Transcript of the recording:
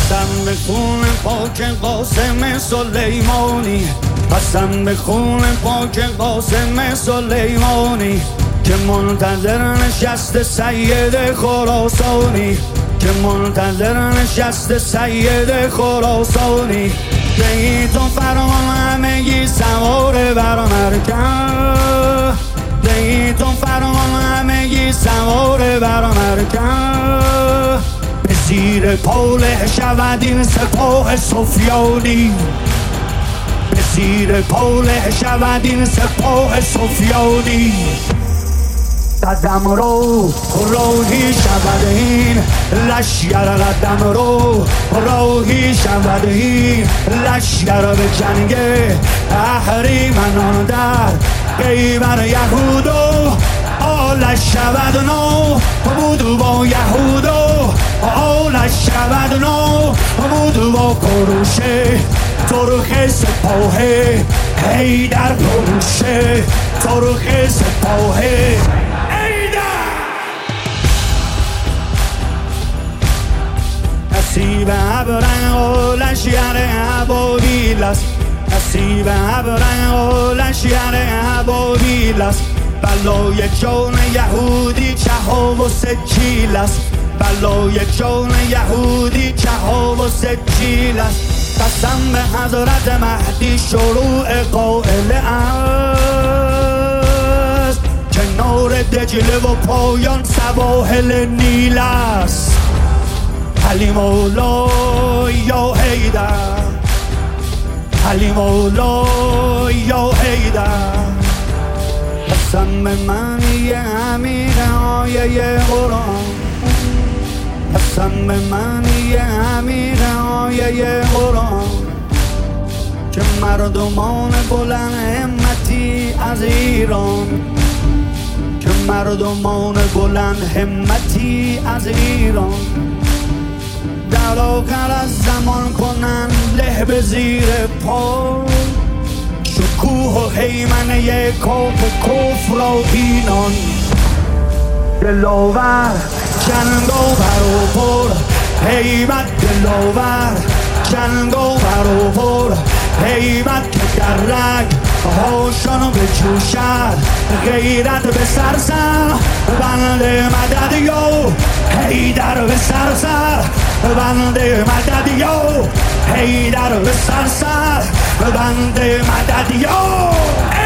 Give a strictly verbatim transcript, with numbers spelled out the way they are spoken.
قسم به خون پاک قاسم سلیمانی، قسم به خون پاک قاسم سلیمانی که منتظر نشست سید خراسانی، که منتظر نشست سید خراسانی. دهی تو فرمان همگی سوار بر مرکب، دهی تو فرمان همگی سوار بر مرکب. به زیر پوله شود این سپاه سفیانی، به زیر پوله شود این سپاه سفیانی. قدم رو راهی شود این لشگر، قدم رو راهی شود این لشگر. به جنگ اهریمنان در خیبر یهود و آلش شود نو بود با یهود و آلش شود نو بود با کروشه ترخ سپاه حیدر. کروشه ترخ سپاه نصیب ابرنگ و لشگر ابابیل است، نصیب ابرنگ و لشگر ابابیل است. بلای جان یهودی چها و سجیل است، بلای جان یهودی چها و سجیل است. قسم به حضرت مهدی شروع قائل است، کنار دجله و پایان سواحل نیل است. علی مولا یا حیدر، علی مولا یا حیدر. قسم به معنی امیر آیه قرآن، قسم به معنی امیر آیه قرآن که مردمان بلند همتی از ایران، که مردمان بلند همتی از ایران در آخر از زمان کنن له به زیر پا. شکوه و حیمنه کاف کفر و اینان، دلاور جنگاور و پر حیبت، دلاور جنگاور و پر حیبت. که در رگ هاشانو به جوشد غیرت به سرسر بنده مدد یو حیدر به سرسر بنده مدد یو حیدر به سرسر بنده مدد یو.